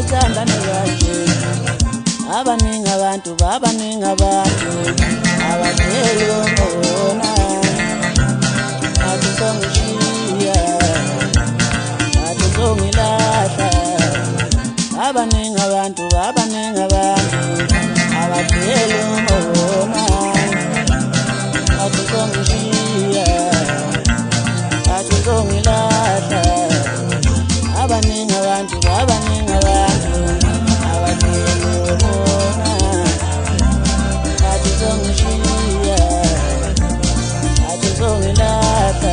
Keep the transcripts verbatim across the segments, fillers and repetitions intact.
sithandane kanje abaningi abantu babaningi abantu abapheli bona athi songishiya athi songilahla abaningi abantu babaningi abantu abapheli bona athi songishiya athi songilahla abaningi abantu babaningi abantu abapheli bona athi songishiya athi songilahla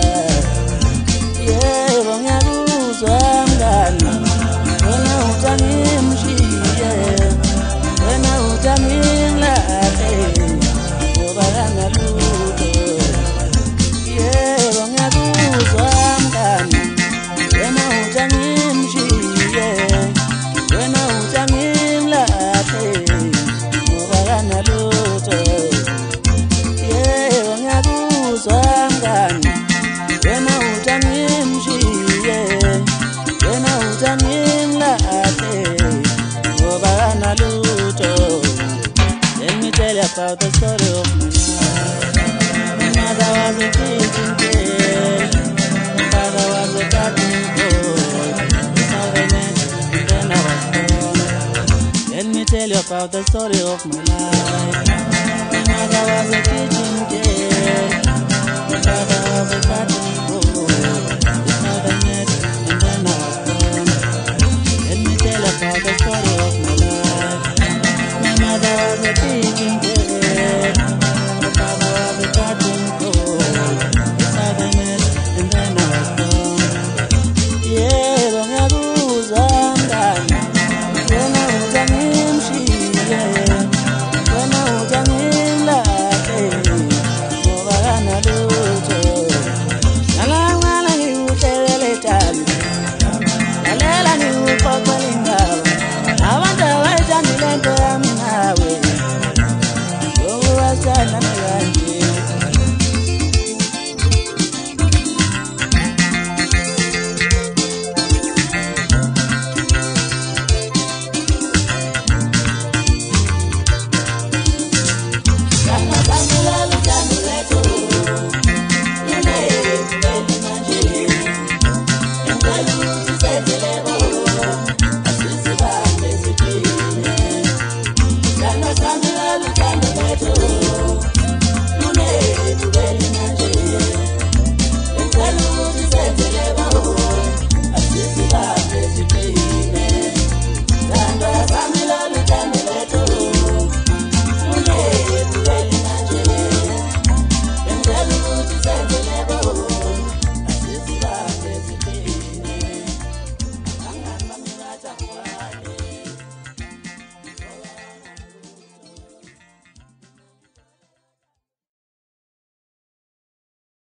yebo ngiyakuzwa mngani wena utangimshiye wena utangilahle ngoba kanalutho yebo ngiyakuzwa mngani wena utangimshiye wena utangilahle ngoba kanalutho yebo ngiyakuzwa mngani wena utangimshiye wena utangilahle ngoba kanalutho. Let me tell you about the story of my life. My mother was a teaching girl, my father was a cutting boy. Then I was born. Let me tell you about the story of my life. My mother was a teaching girl, my father was a cutting boy.